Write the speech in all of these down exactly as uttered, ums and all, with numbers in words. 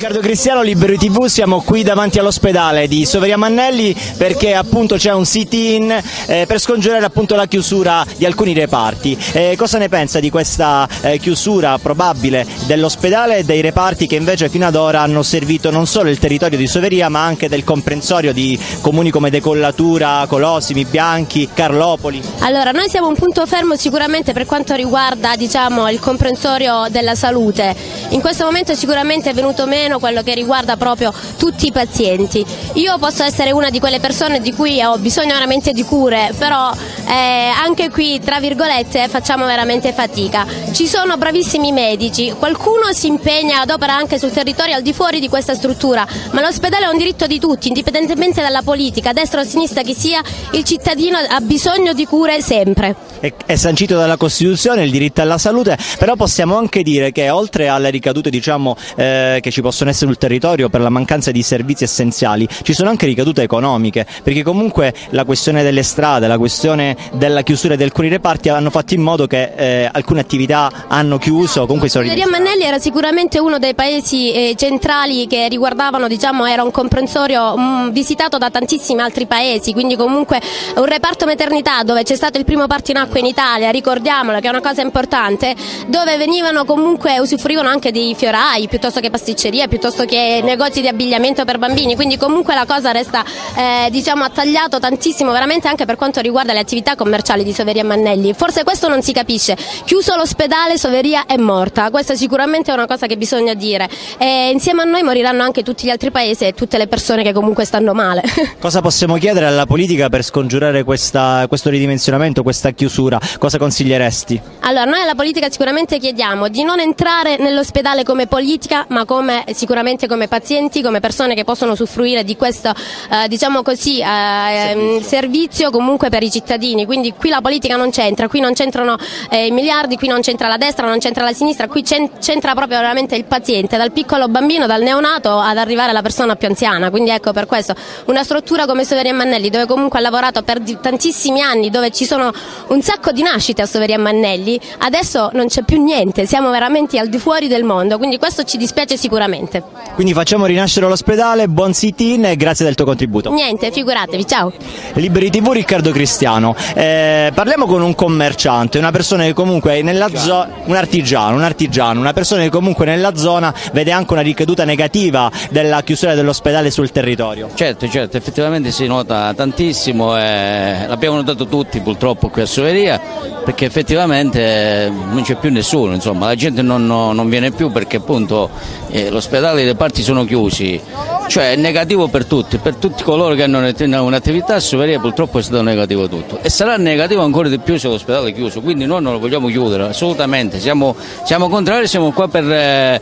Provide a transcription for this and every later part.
Riccardo Cristiano, Liberi ti vu, siamo qui davanti all'ospedale di Soveria Mannelli perché appunto c'è un sit-in eh, per scongiurare appunto la chiusura di alcuni reparti. Eh, cosa ne pensa di questa eh, chiusura probabile dell'ospedale e dei reparti che invece fino ad ora hanno servito non solo il territorio di Soveria ma anche del comprensorio di comuni come Decollatura, Colosimi, Bianchi, Carlopoli? Allora, noi siamo un punto fermo sicuramente per quanto riguarda, diciamo, il comprensorio della salute. In questo momento sicuramente è venuto meno quello che riguarda proprio tutti i pazienti. Io posso essere una di quelle persone di cui ho bisogno veramente di cure, però eh, anche qui, tra virgolette, facciamo veramente fatica. Ci sono bravissimi medici, qualcuno si impegna ad opera anche sul territorio al di fuori di questa struttura, ma l'ospedale è un diritto di tutti, indipendentemente dalla politica, destra o sinistra che sia, il cittadino ha bisogno di cure sempre. È, è sancito dalla Costituzione il diritto alla salute, però possiamo anche dire che oltre alle ricadute, diciamo, eh, che ci possono essere sul territorio per la mancanza di servizi essenziali, ci sono anche ricadute economiche, perché comunque la questione delle strade, la questione della chiusura di alcuni reparti hanno fatto in modo che eh, alcune attività hanno chiuso. Comunque sono Soveria Mannelli era sicuramente uno dei paesi eh, centrali che riguardavano, diciamo, era un comprensorio mh, visitato da tantissimi altri paesi, quindi comunque un reparto maternità dove c'è stato il primo parto in acqua in Italia, ricordiamolo che è una cosa importante, dove venivano comunque, usufruivano anche dei fiorai piuttosto che pasticcerie, piuttosto che negozi di abbigliamento per bambini, quindi comunque la cosa resta eh, diciamo, ha tagliato tantissimo veramente anche per quanto riguarda le attività commerciali di Soveria Mannelli. Forse questo non si capisce, chiuso l'ospedale Soveria è morta, questa sicuramente è una cosa che bisogna dire, e insieme a noi moriranno anche tutti gli altri paesi e tutte le persone che comunque stanno male. Cosa possiamo chiedere alla politica per scongiurare questa, questo ridimensionamento, questa chiusura? Cosa consiglieresti? Allora, noi alla politica sicuramente chiediamo di non entrare nell'ospedale come politica, ma come sicuramente come pazienti, come persone che possono usufruire di questo eh, diciamo così eh, servizio. servizio comunque per i cittadini, quindi qui la politica non c'entra, qui non c'entrano eh, i miliardi, qui non c'entra la destra, non c'entra la sinistra, qui c'entra proprio veramente il paziente, dal piccolo bambino, dal neonato ad arrivare alla persona più anziana, quindi ecco, per questo una struttura come Soveria Mannelli, dove comunque ha lavorato per tantissimi anni, dove ci sono un sacco di nascite a Soveria Mannelli, adesso non c'è più niente, siamo veramente al di fuori del mondo, quindi questo ci dispiace sicuramente. Quindi facciamo rinascere l'ospedale, buon sit-in e grazie del tuo contributo. Niente, figuratevi, ciao. Liberi ti vu, Riccardo Cristiano. Eh, parliamo con un commerciante, una persona che comunque nella zona, un artigiano, un artigiano, una persona che comunque nella zona vede anche una ricaduta negativa della chiusura dell'ospedale sul territorio. Certo, certo, effettivamente si nota tantissimo, eh, l'abbiamo notato tutti purtroppo qui a Soveria, perché effettivamente non c'è più nessuno, insomma, la gente non, non viene più perché appunto eh, l'ospedale e i reparti sono chiusi, cioè è negativo per tutti, per tutti coloro che hanno un'attività a Soveria purtroppo è stato negativo tutto e sarà negativo ancora di più se l'ospedale è chiuso, quindi noi non lo vogliamo chiudere assolutamente, siamo, siamo contrari, siamo qua per,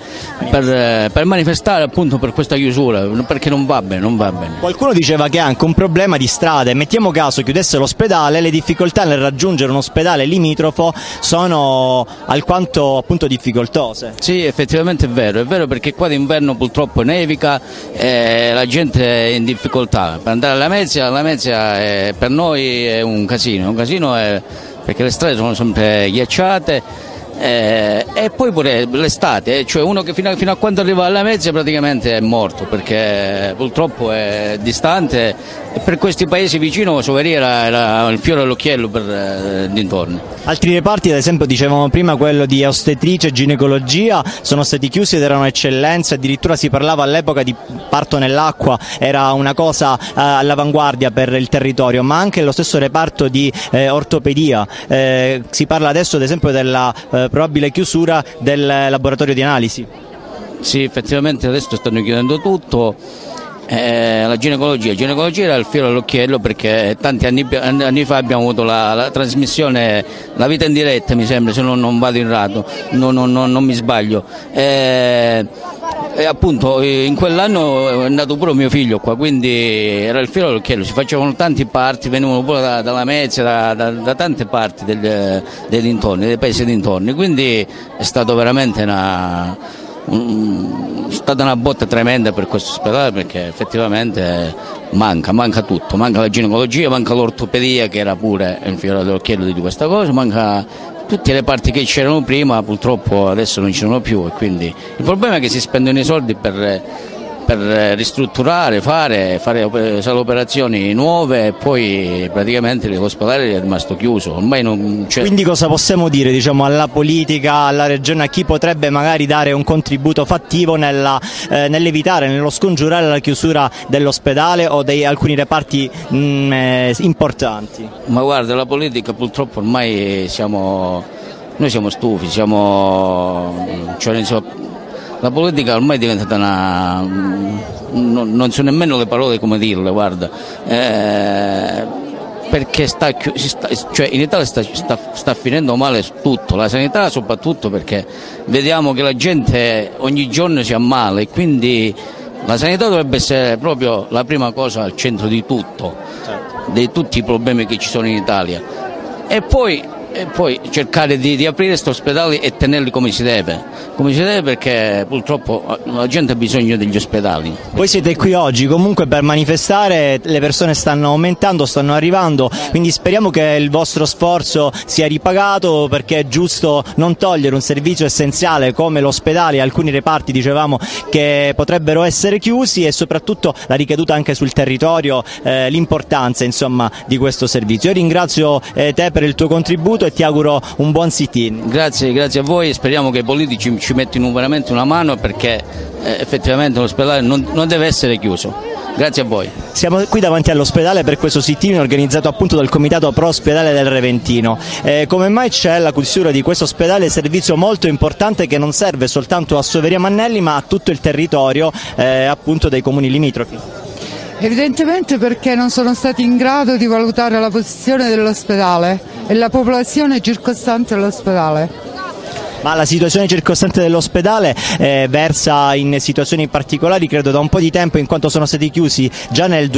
per, per manifestare appunto per questa chiusura, perché non va bene, non va bene. Qualcuno diceva che è anche un problema di strade, mettiamo caso chiudesse l'ospedale, le difficoltà nel raggiungere un ospedale limitrofo sono alquanto appunto difficoltose. Sì, effettivamente è vero, è vero perché qua d'inverno purtroppo nevica e la gente è in difficoltà, per andare alla Lamezia, la Lamezia è, per noi è un casino, un casino è, perché le strade sono sempre ghiacciate. Eh, e poi pure l'estate, eh, cioè uno che fino a, fino a quando arriva alla Lamezia praticamente è morto perché purtroppo è distante e per questi paesi vicino Soveria era, era il fiore all'occhiello per eh, dintorni. Altri reparti, ad esempio dicevamo prima quello di ostetricia e ginecologia, sono stati chiusi ed erano eccellenze, addirittura si parlava all'epoca di parto nell'acqua, era una cosa eh, all'avanguardia per il territorio, ma anche lo stesso reparto di eh, ortopedia, eh, si parla adesso ad esempio della eh, probabile chiusura del laboratorio di analisi. Sì, effettivamente adesso stanno chiudendo tutto. Eh, la ginecologia, la ginecologia era il fiore all'occhiello perché tanti anni, anni fa abbiamo avuto la, la trasmissione, la vita in diretta mi sembra, se non, non vado in radio, non, non, non, non mi sbaglio. Eh, e appunto in quell'anno è nato pure mio figlio qua, quindi era il fiore all'occhiello, si facevano tanti parti, venivano pure da, dalla Lamezia, da, da, da tante parti del, dei dintorni, dei paesi dintorni, quindi è stato veramente una... è stata una botta tremenda per questo ospedale perché effettivamente manca, manca tutto, manca la ginecologia, manca l'ortopedia che era pure il fiore all'occhiello di questa cosa, manca tutti i reparti che c'erano prima purtroppo adesso non ci sono più, e quindi il problema è che si spendono i soldi per, per ristrutturare, fare, fare operazioni nuove, e poi praticamente l'ospedale è rimasto chiuso. Ormai non c'è. Quindi cosa possiamo dire, diciamo, alla politica, alla regione, a chi potrebbe magari dare un contributo fattivo nella, eh, nell'evitare, nello scongiurare la chiusura dell'ospedale o di alcuni reparti mh, eh, importanti? Ma guarda, la politica purtroppo ormai siamo, noi siamo stufi, siamo, cioè, insomma, la politica ormai è diventata una, non, non so nemmeno le parole come dirle, guarda, eh, perché sta, sta, cioè in Italia sta, sta, sta finendo male tutto, la sanità soprattutto, perché vediamo che la gente ogni giorno si ammala, e quindi la sanità dovrebbe essere proprio la prima cosa al centro di tutto, di tutti i problemi che ci sono in Italia, e poi, e poi cercare di, di aprire questi ospedali e tenerli come si deve, come si deve perché purtroppo la gente ha bisogno degli ospedali. Voi siete qui oggi comunque per manifestare, le persone stanno aumentando, stanno arrivando, quindi speriamo che il vostro sforzo sia ripagato, perché è giusto non togliere un servizio essenziale come l'ospedale e alcuni reparti, dicevamo, che potrebbero essere chiusi, e soprattutto la ricaduta anche sul territorio, eh, l'importanza insomma di questo servizio. Io ringrazio eh, te per il tuo contributo e ti auguro un buon sit-in. Grazie, grazie a voi, e speriamo che i politici ci mettano veramente una mano, perché eh, effettivamente l'ospedale non, non deve essere chiuso. Grazie a voi. Siamo qui davanti all'ospedale per questo sit-in organizzato appunto dal Comitato Pro Ospedale del Reventino. Eh, come mai c'è la chiusura di questo ospedale, servizio molto importante che non serve soltanto a Soveria Mannelli ma a tutto il territorio eh, appunto dei comuni limitrofi? Evidentemente perché non sono stati in grado di valutare la posizione dell'ospedale e la popolazione circostante all'ospedale. Ma la situazione circostante dell'ospedale eh, versa in situazioni particolari, credo da un po' di tempo, in quanto sono stati chiusi già nel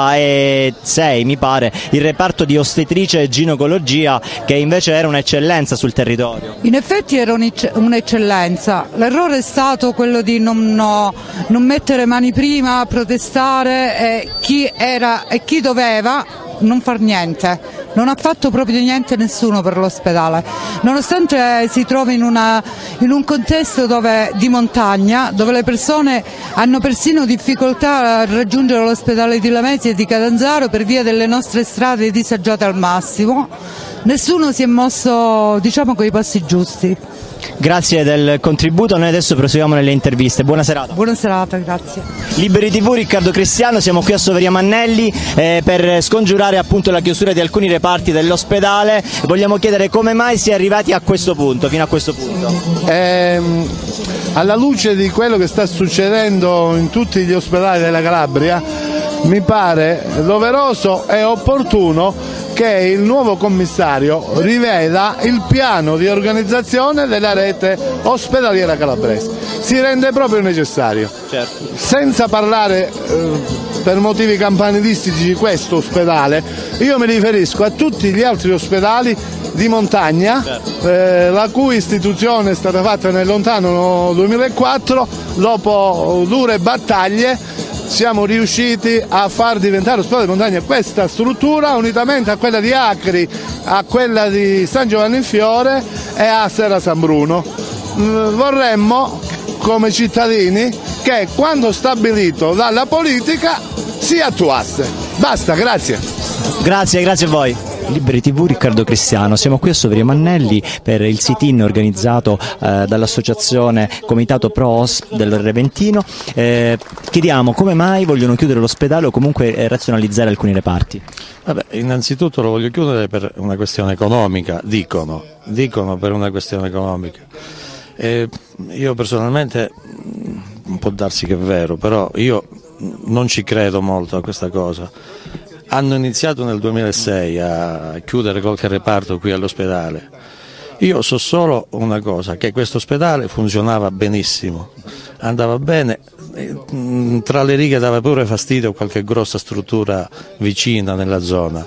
duemilasei, mi pare, il reparto di ostetricia e ginecologia, che invece era un'eccellenza sul territorio. In effetti era un'eccellenza, l'errore è stato quello di non, no, non mettere mani prima, protestare, e chi era e chi doveva non far niente. Non ha fatto proprio niente nessuno per l'ospedale, nonostante si trovi in, una, in un contesto dove, di montagna, dove le persone hanno persino difficoltà a raggiungere l'ospedale di Lamezia e di Catanzaro per via delle nostre strade disagiate al massimo. Nessuno si è mosso, diciamo, con i passi giusti. Grazie del contributo, noi adesso proseguiamo nelle interviste. Buona serata. Buona serata, grazie. Liberi tivù, Riccardo Cristiano, siamo qui a Soveria Mannelli eh, per scongiurare appunto la chiusura di alcuni reparti dell'ospedale. Vogliamo chiedere come mai si è arrivati a questo punto, fino a questo punto. Ehm, alla luce di quello che sta succedendo in tutti gli ospedali della Calabria, mi pare doveroso e opportuno che il nuovo commissario riveda il piano di organizzazione della rete ospedaliera calabrese. Si rende proprio necessario. Certo. Senza parlare eh, per motivi campanilistici di questo ospedale, io mi riferisco a tutti gli altri ospedali di montagna, certo. eh, la cui istituzione è stata fatta nel lontano duemilaquattro, dopo dure battaglie. Siamo riusciti a far diventare ospedale di montagna questa struttura, unitamente a quella di Acri, a quella di San Giovanni in Fiore e a Serra San Bruno. Vorremmo, come cittadini, che quando stabilito dalla politica si attuasse. Basta, grazie. Grazie, grazie a voi. Liberi tivù, Riccardo Cristiano, siamo qui a Soveria Mannelli per il sit-in organizzato eh, dall'associazione Comitato Pro Os del Reventino. Eh, chiediamo come mai vogliono chiudere l'ospedale o comunque eh, razionalizzare alcuni reparti. Vabbè, innanzitutto lo voglio chiudere per una questione economica, dicono, dicono per una questione economica. Eh, io personalmente, può darsi che è vero, però io non ci credo molto a questa cosa. Hanno iniziato nel duemilasei a chiudere qualche reparto qui all'ospedale. Io so solo una cosa, che questo ospedale funzionava benissimo, andava bene, tra le righe dava pure fastidio qualche grossa struttura vicina nella zona.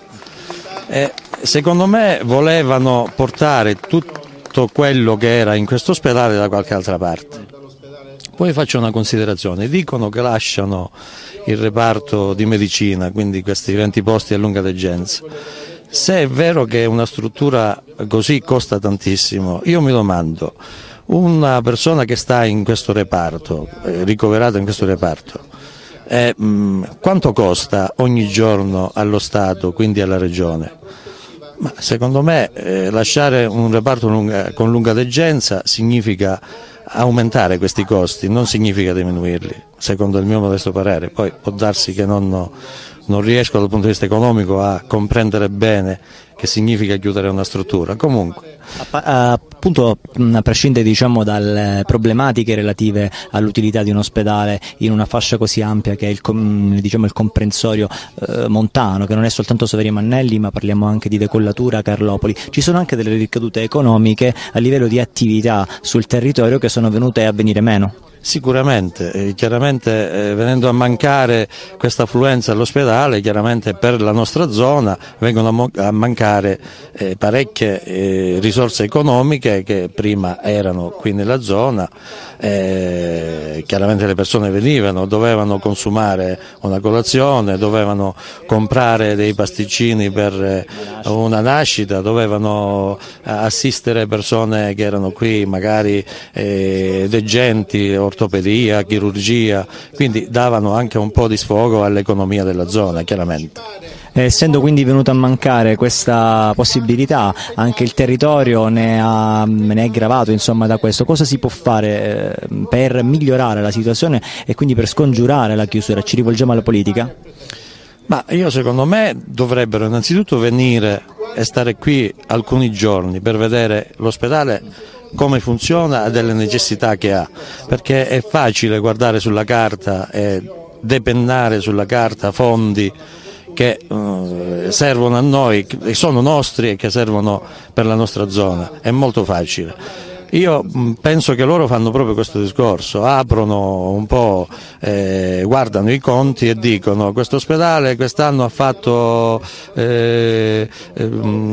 E secondo me volevano portare tutto quello che era in questo ospedale da qualche altra parte. Poi faccio una considerazione, dicono che lasciano il reparto di medicina, quindi questi venti posti a lunga degenza. Se è vero che una struttura così costa tantissimo, io mi domando, una persona che sta in questo reparto, eh, ricoverata in questo reparto, eh, mh, quanto costa ogni giorno allo Stato, quindi alla Regione? Ma secondo me eh, lasciare un reparto lunga, con lunga degenza significa aumentare questi costi, non significa diminuirli, secondo il mio modesto parere. Poi può darsi che non, non riesco dal punto di vista economico a comprendere bene che significa chiudere una struttura. Comunque appunto, a prescindere diciamo dalle problematiche relative all'utilità di un ospedale in una fascia così ampia che è il, diciamo, il comprensorio eh, montano, che non è soltanto Soveria Mannelli, ma parliamo anche di Decollatura, Carlopoli, ci sono anche delle ricadute economiche a livello di attività sul territorio che sono venute a venire meno. Sicuramente, eh, chiaramente eh, venendo a mancare questa affluenza all'ospedale, chiaramente per la nostra zona vengono a, mo- a mancare eh, parecchie eh, risorse economiche che prima erano qui nella zona, eh, chiaramente le persone venivano, dovevano consumare una colazione, dovevano comprare dei pasticcini per eh, una nascita, dovevano assistere persone che erano qui magari eh, degenti, ortopedia, chirurgia, quindi davano anche un po' di sfogo all'economia della zona, chiaramente. Essendo quindi venuta a mancare questa possibilità, anche il territorio ne, ha, ne è gravato insomma da questo. Cosa si può fare eh, per migliorare la situazione e quindi per scongiurare la chiusura? Ci rivolgiamo alla politica? Ma io secondo me dovrebbero innanzitutto venire e stare qui alcuni giorni per vedere l'ospedale come funziona e delle necessità che ha, perché è facile guardare sulla carta e depennare sulla carta fondi che eh, servono a noi, che sono nostri e che servono per la nostra zona, è molto facile. Io penso che loro fanno proprio questo discorso, aprono un po', eh, guardano i conti e dicono questo ospedale quest'anno ha fatto, eh, eh,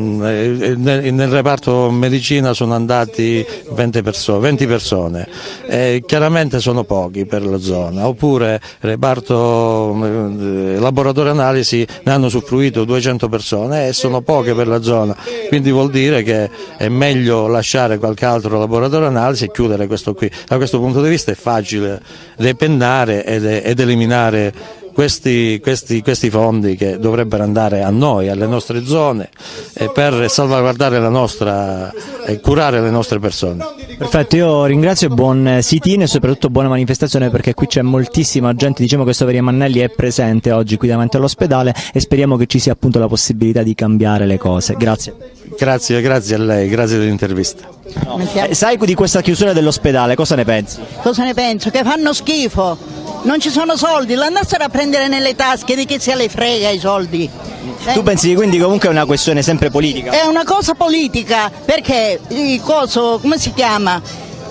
nel, nel reparto medicina sono andati venti persone, venti persone. Eh, chiaramente sono pochi per la zona, oppure reparto eh, laboratorio analisi ne hanno usufruito duecento persone e sono poche per la zona, quindi vuol dire che è meglio lasciare qualche altro laboratorio laboratorio analisi e chiudere questo qui. Da questo punto di vista è facile depennare ed, ed eliminare questi, questi, questi fondi che dovrebbero andare a noi, alle nostre zone, eh, per salvaguardare la nostra e curare le nostre persone. Perfetto, io ringrazio, buon sit-in e soprattutto buona manifestazione, perché qui c'è moltissima gente. Diciamo che Soveria Mannelli è presente oggi qui davanti all'ospedale e speriamo che ci sia appunto la possibilità di cambiare le cose. Grazie. Grazie, grazie a lei, grazie dell'intervista. No. Eh, sai di questa chiusura dell'ospedale, cosa ne pensi? Cosa ne penso? Che fanno schifo, non ci sono soldi, l'andassero a prendere nelle tasche, di chi se le frega i soldi. Eh? Tu pensi quindi comunque è una questione sempre politica? È una cosa politica, perché il coso, come si chiama?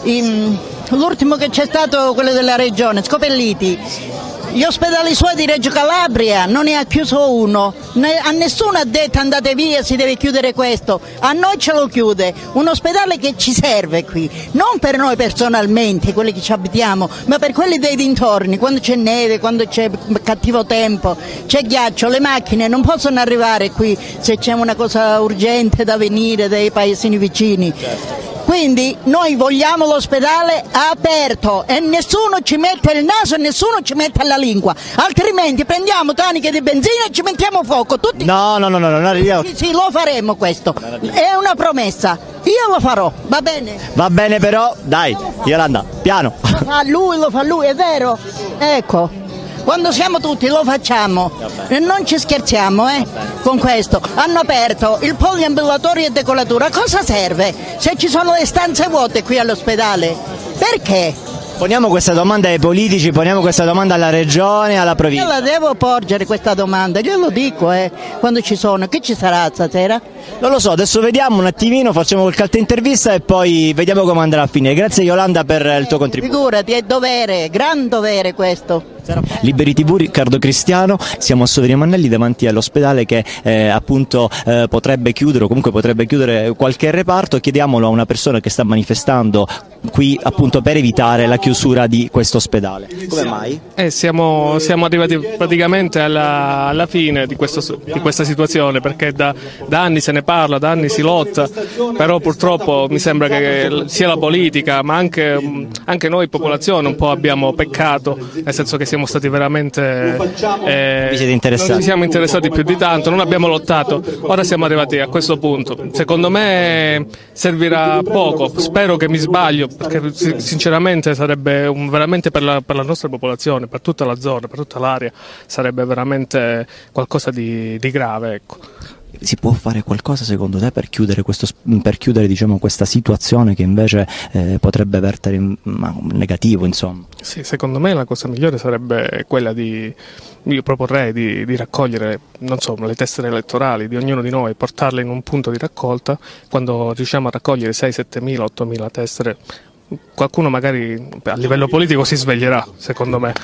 Il, l'ultimo che c'è stato, quello della regione, Scopelliti. Gli ospedali suoi di Reggio Calabria non ne ha chiuso uno, a nessuno ha detto andate via, si deve chiudere questo, a noi ce lo chiude, un ospedale che ci serve qui, non per noi personalmente, quelli che ci abitiamo, ma per quelli dei dintorni, quando c'è neve, quando c'è cattivo tempo, c'è ghiaccio, le macchine non possono arrivare qui se c'è una cosa urgente da venire dai paesini vicini. Quindi noi vogliamo l'ospedale aperto e nessuno ci mette il naso e nessuno ci mette la lingua, altrimenti prendiamo taniche di benzina e ci mettiamo fuoco. Tutti... No, no, no, no, no, io... Sì, sì, lo faremo questo, è una promessa, io lo farò, va bene? Va bene però, dai, Yolanda, piano. Lo fa lui, lo fa lui, è vero? Ecco. Quando siamo tutti lo facciamo e non ci scherziamo eh, con questo. Hanno aperto il poliambulatorio e decollatura, cosa serve se ci sono le stanze vuote qui all'ospedale? Perché? Poniamo questa domanda ai politici, poniamo questa domanda alla regione, alla provincia. Io la devo porgere questa domanda, io lo dico eh, quando ci sono, che ci sarà stasera? Non lo so, adesso vediamo un attimino, facciamo qualche intervista e poi vediamo come andrà a finire. Grazie Yolanda per il tuo contributo. Figurati, è dovere, gran dovere questo. Liberi tivù, Riccardo Cristiano, siamo a Soveria Mannelli davanti all'ospedale che eh, appunto eh, potrebbe chiudere o comunque potrebbe chiudere qualche reparto. Chiediamolo a una persona che sta manifestando qui appunto per evitare la chiusura di questo ospedale. Come mai? Eh, siamo, siamo arrivati praticamente alla, alla fine di, questo, di questa situazione, perché da, da anni se ne parla, da anni si lotta, però purtroppo mi sembra che sia la politica ma anche, anche noi popolazione un po' abbiamo peccato, nel senso che siamo stati veramente eh, Vi siete interessati? non ci siamo interessati più di tanto, non abbiamo lottato, ora siamo arrivati a questo punto. Secondo me servirà poco, spero che mi sbaglio, perché sinceramente sarebbe un, veramente per la, per la nostra popolazione, per tutta la zona, per tutta l'area, sarebbe veramente qualcosa di, di grave, ecco. Si può fare qualcosa secondo te per chiudere, questo, per chiudere diciamo, questa situazione che invece eh, potrebbe vertere in negativo, insomma? Sì, secondo me la cosa migliore sarebbe quella di, io proporrei di, di raccogliere, non so, le tessere elettorali di ognuno di noi, portarle in un punto di raccolta. Quando riusciamo a raccogliere sei, sette mila, otto mila tessere, qualcuno magari a livello politico si sveglierà, secondo me,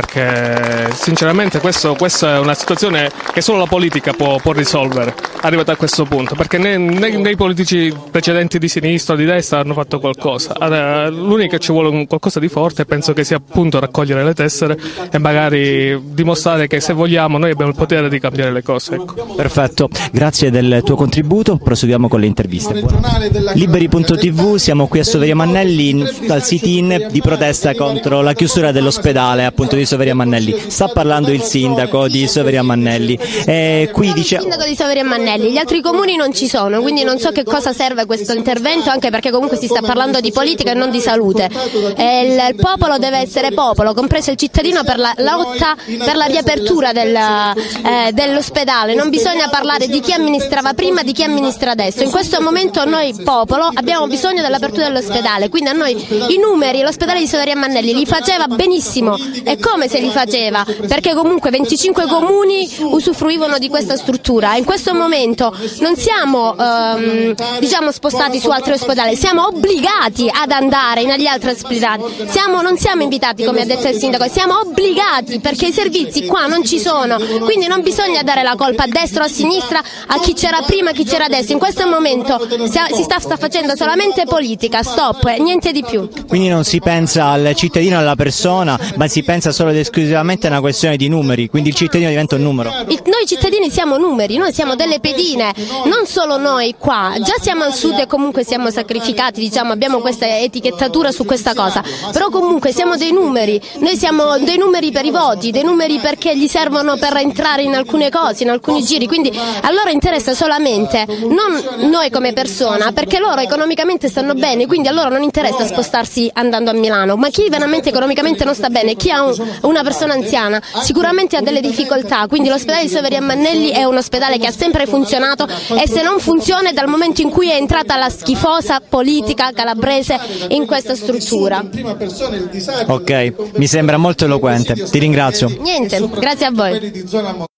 perché sinceramente questo, questa è una situazione che solo la politica può, può risolvere, arrivata a questo punto, perché né, né, né i politici precedenti di sinistra o di destra hanno fatto qualcosa. L'unica che ci vuole un qualcosa di forte penso che sia appunto raccogliere le tessere e magari dimostrare che se vogliamo noi abbiamo il potere di cambiare le cose, ecco. Perfetto, grazie del tuo contributo, proseguiamo con le interviste. Liberi punto tivù, siamo qui a Soveria Mannelli dal sit-in di protesta contro la chiusura dell'ospedale appunto di Soveria Mannelli. Sta parlando il sindaco di Soveria Mannelli. E qui dice... Il sindaco di Soveria Mannelli, gli altri comuni non ci sono, quindi non so che cosa serve questo intervento, anche perché comunque si sta parlando di politica e non di salute. E il, il popolo deve essere popolo, compreso il cittadino, per la lotta per la riapertura del, eh, dell'ospedale. Non bisogna parlare di chi amministrava prima, di chi amministra adesso. In questo momento noi popolo abbiamo bisogno dell'apertura dell'ospedale, quindi a noi i numeri l'ospedale di Soveria Mannelli li faceva benissimo. E come se li faceva? Perché comunque venticinque comuni usufruivano di questa struttura. In questo momento non siamo ehm, diciamo spostati su altri ospedali, siamo obbligati ad andare in agli altri ospedali. Siamo, non siamo invitati, come ha detto il sindaco, siamo obbligati perché i servizi qua non ci sono. Quindi non bisogna dare la colpa a destra o a sinistra, a chi c'era prima, a chi c'era adesso. In questo momento si sta, sta facendo solamente politica, stop, niente di più. Quindi non si pensa al cittadino, alla persona, ma si pensa solo ed esclusivamente a una questione di numeri, quindi il cittadino diventa un numero. Il, noi cittadini siamo numeri, noi siamo delle pedine, non solo noi qua, già siamo al sud e comunque siamo sacrificati, diciamo, abbiamo questa etichettatura su questa cosa, però comunque siamo dei numeri, noi siamo dei numeri per i voti, dei numeri perché gli servono per entrare in alcune cose, in alcuni giri, quindi a loro interessa solamente non noi come persona, perché loro economicamente stanno bene, quindi a loro non interessa spostarsi andando a Milano, ma chi veramente economicamente non sta bene, chi ha un, una persona anziana sicuramente ha delle difficoltà, quindi l'ospedale di Soveria Mannelli è un ospedale che ha sempre funzionato e se non funziona è dal momento in cui è entrata la schifosa politica calabrese in questa struttura. Ok, mi sembra molto eloquente, ti ringrazio. Niente, grazie a voi.